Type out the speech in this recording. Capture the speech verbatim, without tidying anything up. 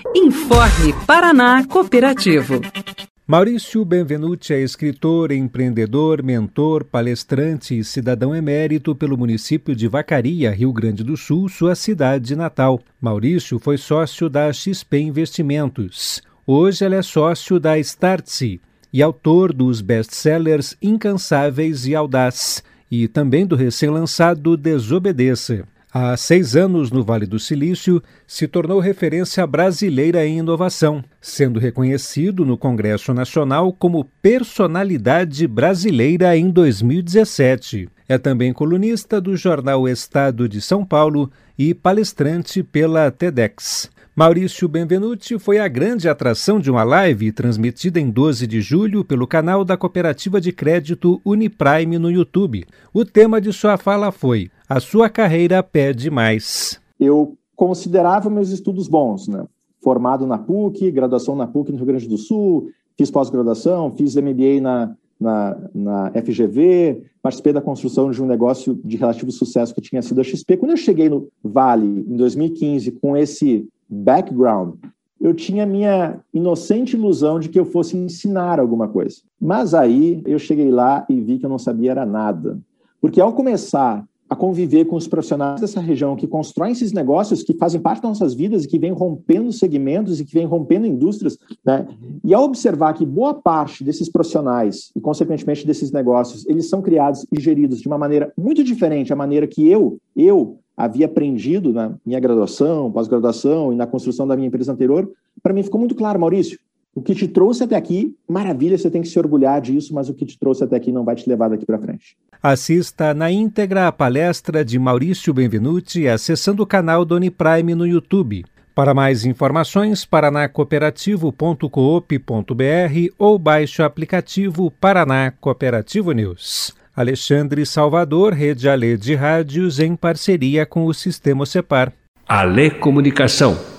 Informe Paraná Cooperativo. Maurício Benvenuti é escritor, empreendedor, mentor, palestrante e cidadão emérito pelo município de Vacaria, Rio Grande do Sul, sua cidade natal. Maurício foi sócio da X P Investimentos. Hoje ele é sócio da Startse e autor dos best-sellers Incansáveis e Audaz e também do recém-lançado Desobedeça. Há seis anos, no Vale do Silício, se tornou referência brasileira em inovação, sendo reconhecido no Congresso Nacional como Personalidade Brasileira em dois mil e dezessete. É também colunista do jornal Estado de São Paulo e palestrante pela TEDx. Maurício Benvenuti foi a grande atração de uma live transmitida em doze de julho pelo canal da Cooperativa de Crédito Uniprime no YouTube. O tema de sua fala foi: a sua carreira pede mais. Eu considerava meus estudos bons, né? Formado na P U C, graduação na P U C no Rio Grande do Sul, fiz pós-graduação, fiz M B A na, na, na F G V, participei da construção de um negócio de relativo sucesso que tinha sido a X P. Quando eu cheguei no Vale, em dois mil e quinze, com esse background, eu tinha minha inocente ilusão de que eu fosse ensinar alguma coisa. Mas aí eu cheguei lá e vi que eu não sabia era nada. Porque ao começar a conviver com os profissionais dessa região que constroem esses negócios que fazem parte das nossas vidas e que vêm rompendo segmentos e que vêm rompendo indústrias, né? E ao observar que boa parte desses profissionais e, consequentemente, desses negócios, eles são criados e geridos de uma maneira muito diferente da maneira que eu, eu havia aprendido na minha graduação, pós-graduação e na construção da minha empresa anterior, para mim ficou muito claro, Maurício, o que te trouxe até aqui, maravilha, você tem que se orgulhar disso, mas o que te trouxe até aqui não vai te levar daqui para frente. Assista na íntegra a palestra de Maurício Benvenuti acessando o canal do Uniprime no YouTube. Para mais informações, paraná cooperativo ponto coop ponto br ou baixe o aplicativo Paraná Cooperativo News. Alexandre Salvador, Rede Alê de Rádios, em parceria com o Sistema Cepar. Alê Comunicação.